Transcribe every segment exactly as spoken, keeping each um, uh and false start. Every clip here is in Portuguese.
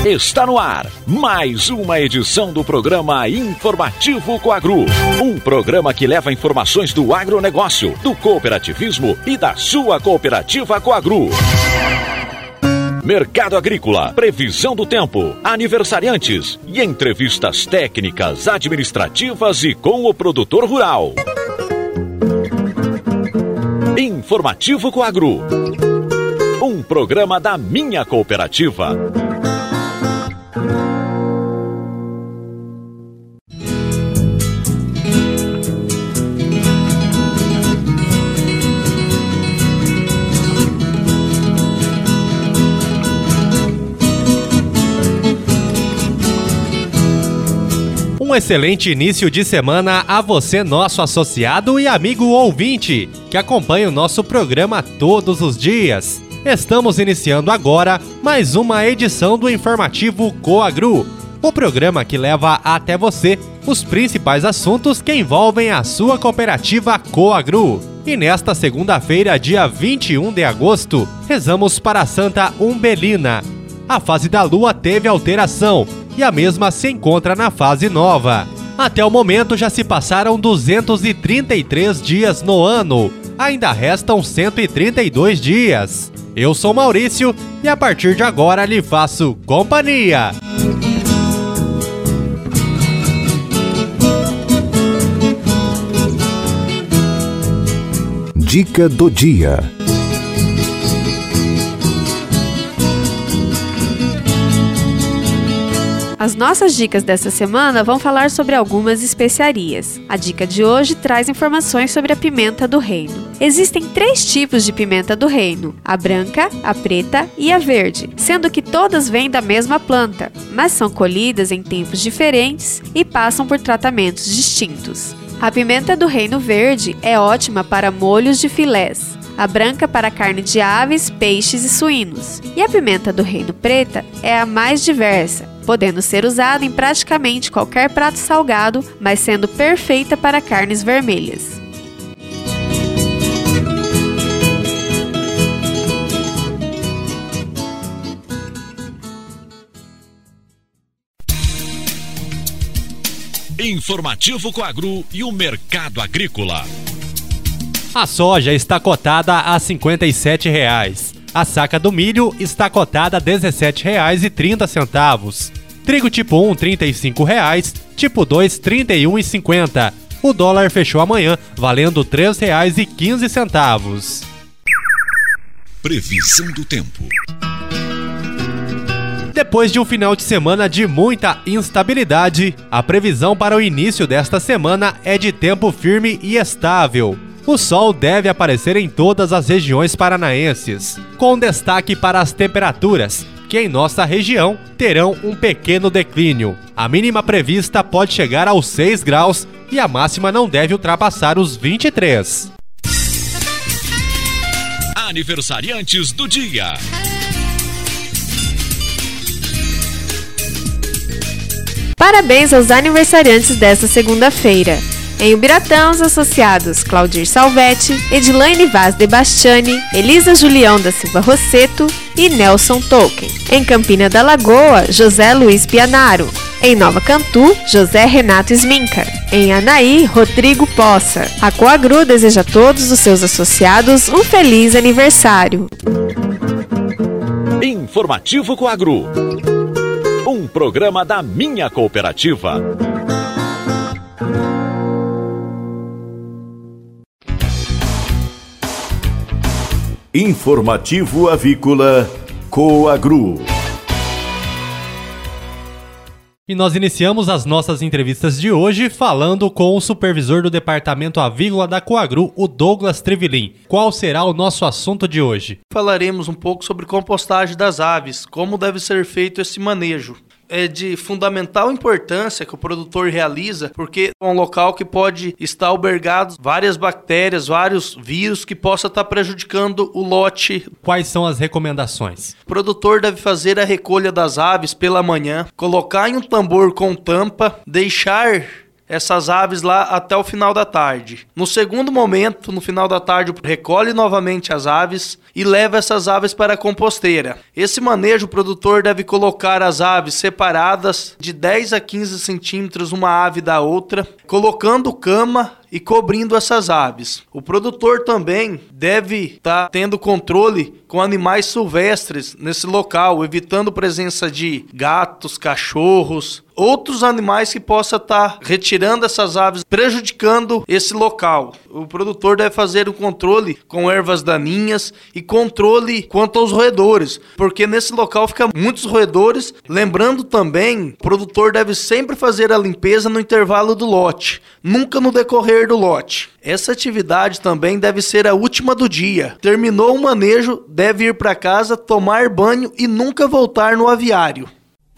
Está no ar mais uma edição do programa Informativo Coagro. Um programa que leva informações do agronegócio, do cooperativismo e da sua cooperativa Coagro. Mercado agrícola, previsão do tempo, aniversariantes e entrevistas técnicas, administrativas e com o produtor rural. Informativo Coagro. Um programa da minha cooperativa. Um excelente início de semana a você, nosso associado e amigo ouvinte, que acompanha o nosso programa todos os dias. Estamos iniciando agora mais uma edição do Informativo Coagro, o programa que leva até você os principais assuntos que envolvem a sua cooperativa Coagro. E nesta segunda-feira, dia vinte e um de agosto, rezamos para Santa Umbelina. A fase da lua teve alteração e a mesma se encontra na fase nova. Até o momento já se passaram duzentos e trinta e três dias no ano. Ainda restam cento e trinta e dois dias. Eu sou Maurício e a partir de agora lhe faço companhia. Dica do dia. As nossas dicas dessa semana vão falar sobre algumas especiarias. A dica de hoje traz informações sobre a pimenta do reino. Existem três tipos de pimenta do reino: a branca, a preta e a verde, sendo que todas vêm da mesma planta, mas são colhidas em tempos diferentes e passam por tratamentos distintos. A pimenta do reino verde é ótima para molhos de filés, a branca para carne de aves, peixes e suínos, e a pimenta do reino preta é a mais diversa, podendo ser usada em praticamente qualquer prato salgado, mas sendo perfeita para carnes vermelhas. Informativo Coagro e o mercado agrícola. A soja está cotada a cinquenta e sete reais. A saca do milho está cotada a dezessete reais e trinta centavos. Trigo tipo um, trinta e cinco reais. Tipo dois, trinta e um reais e cinquenta centavos. O dólar fechou amanhã valendo três reais e quinze centavos. Previsão do tempo. Depois de um final de semana de muita instabilidade, a previsão para o início desta semana é de tempo firme e estável. O sol deve aparecer em todas as regiões paranaenses, com destaque para as temperaturas, que em nossa região terão um pequeno declínio. A mínima prevista pode chegar aos seis graus e a máxima não deve ultrapassar os vinte e três. Aniversariantes do dia. Parabéns aos aniversariantes desta segunda-feira. Em Ubiratã, os associados Claudir Salvetti, Edilaine Vaz de Bastiani, Elisa Julião da Silva Rosseto e Nelson Tolkien. Em Campina da Lagoa, José Luiz Pianaro. Em Nova Cantu, José Renato Smincar. Em Anaí, Rodrigo Poça. A Coagro deseja a todos os seus associados um feliz aniversário. Informativo Coagro. Um programa da minha cooperativa. Informativo Avícola Coagro. E nós iniciamos as nossas entrevistas de hoje falando com o supervisor do Departamento Avícola da Coagro, o Douglas Trivelin. Qual será o nosso assunto de hoje? Falaremos um pouco sobre compostagem das aves, como deve ser feito esse manejo. É de fundamental importância que o produtor realiza, porque é um local que pode estar albergado várias bactérias, vários vírus que possa estar prejudicando o lote. Quais são as recomendações? O produtor deve fazer a recolha das aves pela manhã, colocar em um tambor com tampa, deixar essas aves lá até o final da tarde. No segundo momento, no final da tarde, recolhe novamente as aves e leva essas aves para a composteira. Esse manejo, o produtor deve colocar as aves separadas de dez a quinze centímetros uma ave da outra, colocando cama e cobrindo essas aves. O produtor também deve estar tá tendo controle com animais silvestres nesse local, evitando presença de gatos, cachorros, outros animais que possam estar tá retirando essas aves, prejudicando esse local. O produtor deve fazer um controle com ervas daninhas e controle quanto aos roedores, porque nesse local fica muitos roedores. Lembrando também, o produtor deve sempre fazer a limpeza no intervalo do lote, nunca no decorrer do lote. Essa atividade também deve ser a última do dia. Terminou o manejo, deve ir para casa, tomar banho e nunca voltar no aviário.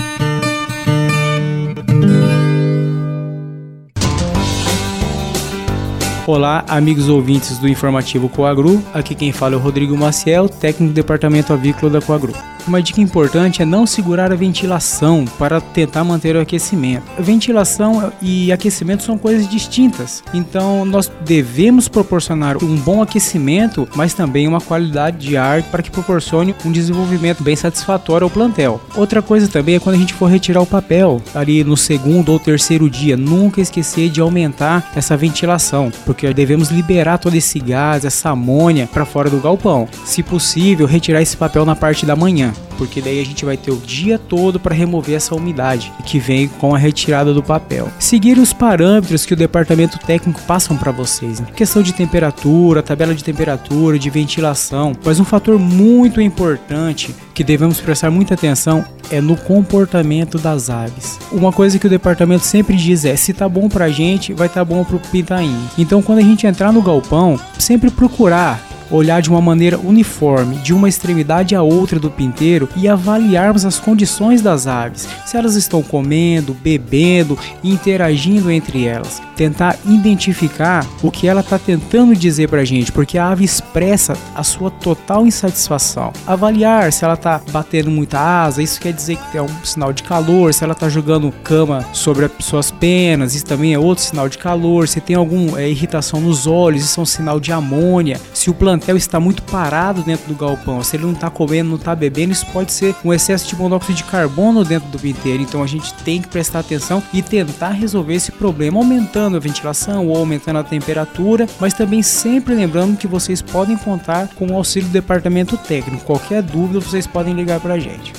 Olá, amigos ouvintes do Informativo Coagru. Aqui quem fala é o Rodrigo Maciel, técnico do Departamento Avícola da Coagru. Uma dica importante é não segurar a ventilação para tentar manter o aquecimento. Ventilação e aquecimento são coisas distintas, então nós devemos proporcionar um bom aquecimento, mas também uma qualidade de ar para que proporcione um desenvolvimento bem satisfatório ao plantel. Outra coisa também é quando a gente for retirar o papel, ali no segundo ou terceiro dia, nunca esquecer de aumentar essa ventilação, porque devemos liberar todo esse gás, essa amônia para fora do galpão. Se possível, retirar esse papel na parte da manhã, porque daí a gente vai ter o dia todo para remover essa umidade que vem com a retirada do papel. Seguir os parâmetros que o departamento técnico passam para vocês, né? Questão de temperatura, tabela de temperatura, de ventilação, mas um fator muito importante que devemos prestar muita atenção é no comportamento das aves. Uma coisa que o departamento sempre diz é: se tá bom pra gente, vai tá bom pro pintainho. Então, quando a gente entrar no galpão, sempre procurar olhar de uma maneira uniforme, de uma extremidade à outra do pinteiro, e avaliarmos as condições das aves, se elas estão comendo, bebendo e interagindo entre elas. Tentar identificar o que ela está tentando dizer pra gente, porque a ave expressa a sua total insatisfação. Avaliar se ela está batendo muita asa, isso quer dizer que é um sinal de calor. Se ela está jogando cama sobre as suas penas, isso também é outro sinal de calor. Se tem alguma é, irritação nos olhos, isso é um sinal de amônia. Se o plantel está muito parado dentro do galpão, se ele não está comendo, não está bebendo, isso pode ser um excesso de monóxido de carbono dentro do pinteiro. Então a gente tem que prestar atenção e tentar resolver esse problema, aumentando a ventilação ou aumentando a temperatura, mas também sempre lembrando que vocês podem contar com o auxílio do departamento técnico. Qualquer dúvida vocês podem ligar para a gente.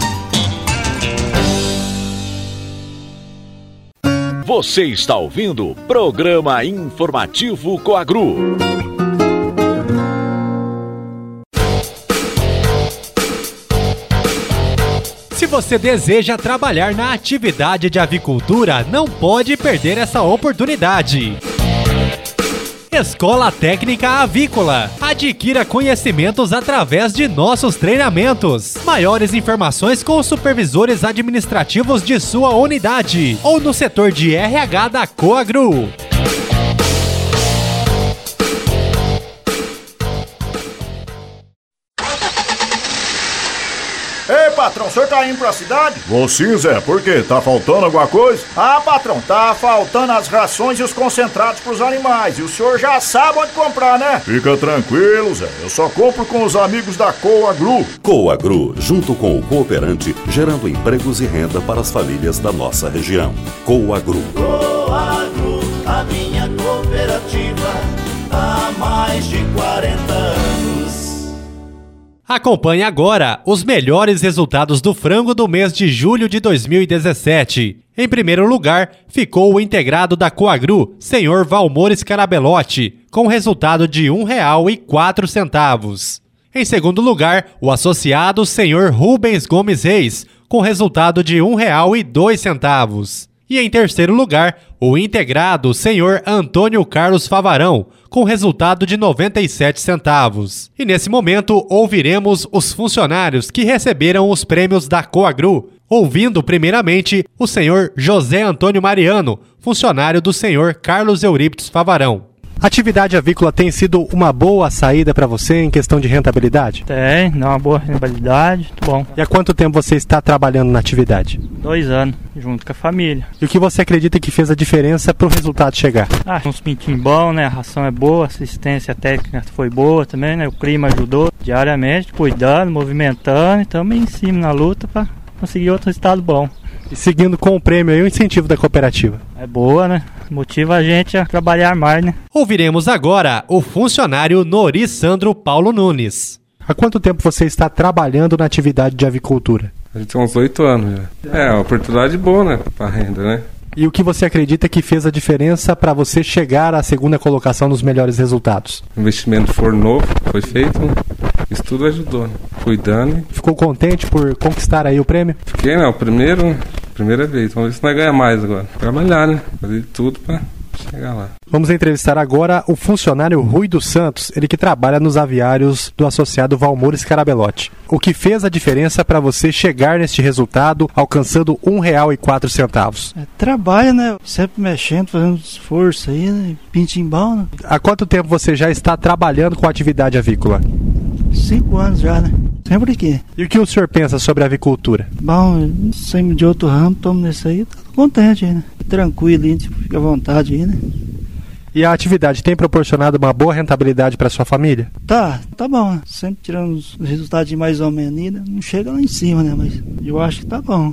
Você está ouvindo o Programa Informativo Coagru. Se você deseja trabalhar na atividade de avicultura, não pode perder essa oportunidade. Escola Técnica Avícola. Adquira conhecimentos através de nossos treinamentos. Maiores informações com os supervisores administrativos de sua unidade ou no setor de R H da Coagru. Ei, patrão, o senhor tá indo pra cidade? Vou sim, Zé. Por quê? Tá faltando alguma coisa? Ah, patrão, tá faltando as rações e os concentrados pros animais. E o senhor já sabe onde comprar, né? Fica tranquilo, Zé. Eu só compro com os amigos da Coagru. Coagru, junto com o cooperante, gerando empregos e renda para as famílias da nossa região. Coagru. Coagru, a minha cooperativa, há mais de quarenta anos. Acompanhe agora os melhores resultados do frango do mês de julho de dois mil e dezessete. Em primeiro lugar, ficou o integrado da Coagru, senhor Valmor Scarabelotti, com resultado de um real e quatro centavos. Em segundo lugar, o associado senhor Rubens Gomes Reis, com resultado de um real e dois centavos. E em terceiro lugar, o integrado senhor Antônio Carlos Favarão, com resultado de noventa e sete centavos. E nesse momento, ouviremos os funcionários que receberam os prêmios da Coagru, ouvindo primeiramente o senhor José Antônio Mariano, funcionário do senhor Carlos Eurípides Favarão. A atividade avícola tem sido uma boa saída para você em questão de rentabilidade? Tem, dá uma boa rentabilidade, muito bom. E há quanto tempo você está trabalhando na atividade? Dois anos, junto com a família. E o que você acredita que fez a diferença para o resultado chegar? Ah, uns pintinhos bons, né? A ração é boa, a assistência técnica foi boa também, né? O clima ajudou diariamente, cuidando, movimentando, e estamos em cima na luta para conseguir outro resultado bom. E seguindo com o prêmio e o incentivo da cooperativa? É boa, né? Motiva a gente a trabalhar mais, né? Ouviremos agora o funcionário Norissandro Paulo Nunes. Há quanto tempo você está trabalhando na atividade de avicultura? A gente tem uns oito anos já. É, uma oportunidade boa, né? Para renda, né? E o que você acredita que fez a diferença para você chegar à segunda colocação nos melhores resultados? O investimento for novo, foi feito, né? Isso tudo ajudou, né? Cuidando. Ficou contente por conquistar aí o prêmio? Fiquei, né? O primeiro, primeira vez. Vamos ver se nós ganhamos mais agora. Trabalhar, né? Fazer tudo para chegar lá. Vamos entrevistar agora o funcionário Rui dos Santos, ele que trabalha nos aviários do associado Valmor Scarabelotti. O que fez a diferença para você chegar neste resultado, alcançando um real e quatro centavos? É, trabalha, né? Sempre mexendo, fazendo esforço aí, né? Pintinho bom, né? Há quanto tempo você já está trabalhando com a atividade avícola? Cinco anos já, né? Sempre aqui. E o que o senhor pensa sobre a avicultura? Bom, sempre de outro ramo, estamos nesse aí, tô contente aí, né? Tranquilo, aí, tipo, fica à vontade aí, né? E a atividade tem proporcionado uma boa rentabilidade para sua família? Tá, tá bom, né? Sempre tirando os resultados de mais ou menos ainda, não chega lá em cima, né? Mas eu acho que tá bom.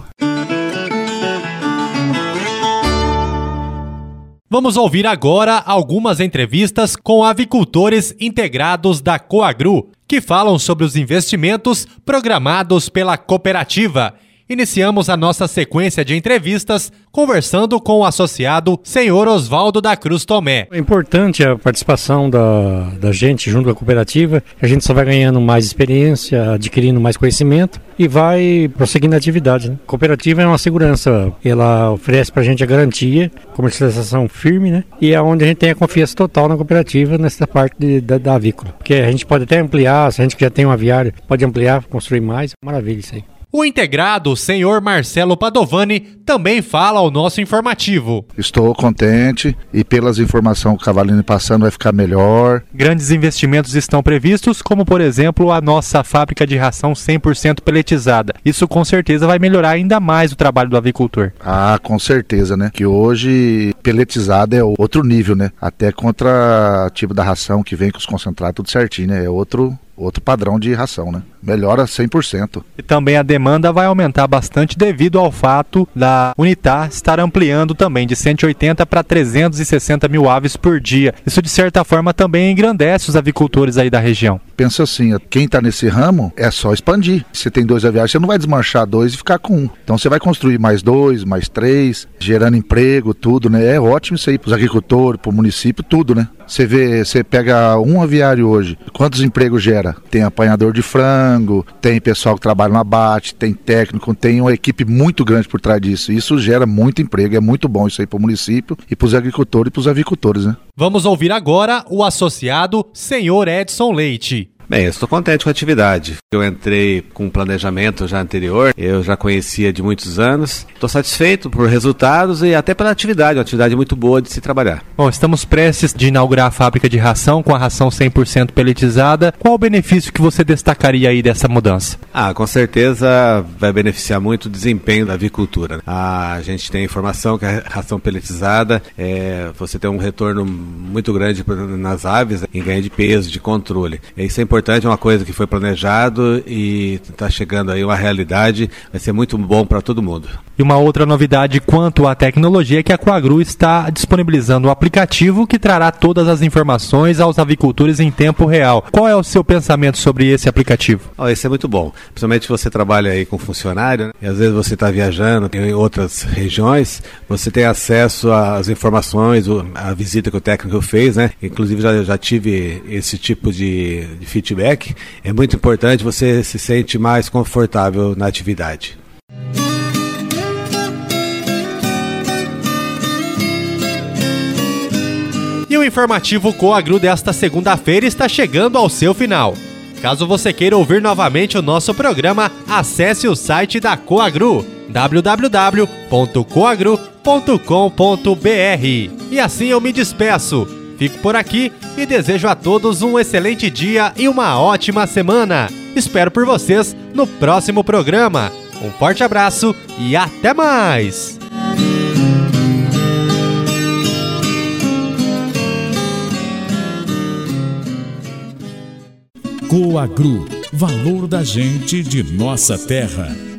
Vamos ouvir agora algumas entrevistas com avicultores integrados da Coagru, que falam sobre os investimentos programados pela cooperativa. Iniciamos a nossa sequência de entrevistas conversando com o associado senhor Oswaldo da Cruz Tomé. É importante a participação da, da gente junto com a cooperativa, a gente só vai ganhando mais experiência, adquirindo mais conhecimento e vai prosseguindo a atividade, né? A cooperativa é uma segurança, ela oferece pra gente a garantia, comercialização firme, né? E é onde a gente tem a confiança total na cooperativa nessa parte de, da, da avícola. Porque a gente pode até ampliar, se a gente que já tem um aviário, pode ampliar, construir mais, maravilha isso aí. O integrado, senhor Marcelo Padovani, também fala ao nosso informativo. Estou contente e pelas informações que o Cavalini passando vai ficar melhor. Grandes investimentos estão previstos, como por exemplo a nossa fábrica de ração cem por cento peletizada. Isso com certeza vai melhorar ainda mais o trabalho do avicultor. Ah, com certeza, né? Que hoje peletizada é outro nível, né? Até contra tipo da ração que vem com os concentrados tudo certinho, né? É outro... outro padrão de ração, né? Melhora cem por cento. E também a demanda vai aumentar bastante devido ao fato da Unitar estar ampliando também de cento e oitenta para trezentos e sessenta mil aves por dia. Isso de certa forma também engrandece os avicultores aí da região. Pensa assim, quem está nesse ramo é só expandir. Se tem dois aviários, você não vai desmanchar dois e ficar com um. Então você vai construir mais dois, mais três, gerando emprego, tudo, né? É ótimo isso aí para os agricultores, para o município, tudo, né? Você vê, você pega um aviário hoje, quantos empregos gera? Tem apanhador de frango, tem pessoal que trabalha no abate, tem técnico, tem uma equipe muito grande por trás disso. Isso gera muito emprego, é muito bom isso aí para o município e para os agricultores e para os avicultores, né? Vamos ouvir agora o associado senhor Edson Leite. Bem, eu estou contente com a atividade. Eu entrei com um planejamento já anterior, eu já conhecia de muitos anos. Estou satisfeito por resultados e até pela atividade, uma atividade muito boa de se trabalhar. Bom, estamos prestes de inaugurar a fábrica de ração com a ração cem por cento peletizada. Qual o benefício que você destacaria aí dessa mudança? Ah, com certeza vai beneficiar muito o desempenho da avicultura. A gente tem informação que a ração peletizada, é, você tem um retorno muito grande nas aves em ganho de peso, de controle. Isso é importante. Importante, é uma coisa que foi planejado e está chegando aí uma realidade, vai ser muito bom para todo mundo. E uma outra novidade quanto à tecnologia é que a Coagru está disponibilizando um aplicativo que trará todas as informações aos avicultores em tempo real. Qual é o seu pensamento sobre esse aplicativo? Oh, esse é muito bom, principalmente se você trabalha aí com funcionário, né? E às vezes você está viajando em outras regiões, você tem acesso às informações, a visita que o técnico fez, né? Inclusive já, já tive esse tipo de, de feedback. É muito importante, você se sente mais confortável na atividade. E o informativo Coagru desta segunda-feira está chegando ao seu final. Caso você queira ouvir novamente o nosso programa, acesse o site da Coagru, w w w ponto coagru ponto com ponto b r. E assim eu me despeço. Fico por aqui e desejo a todos um excelente dia e uma ótima semana. Espero por vocês no próximo programa. Um forte abraço e até mais! Coagro, valor da gente de nossa terra.